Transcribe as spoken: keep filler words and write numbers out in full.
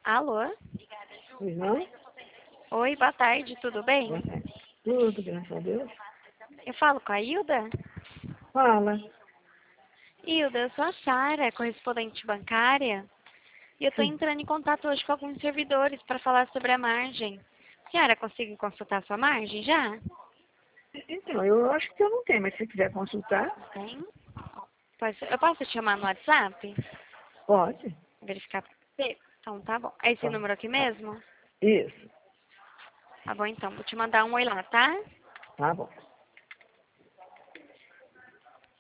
Alô? Pois não? Oi, boa tarde, tudo bem? Boa tarde. Tudo, graças a Deus. Eu falo com a Hilda? Fala. Hilda, eu sou a Sara, correspondente bancária, e eu estou Sim. entrando em contato hoje com alguns servidores para falar sobre a margem. A senhora consegue consultar sua margem já? Então, eu acho que eu não tenho, mas se quiser consultar, Tem? Posso- Eu posso te chamar no WhatsApp? pode. Verificar pra você? Então tá bom. É esse Tá. número aqui Tá. mesmo? Isso. Tá bom então, vou te mandar um oi lá, tá? Tá bom.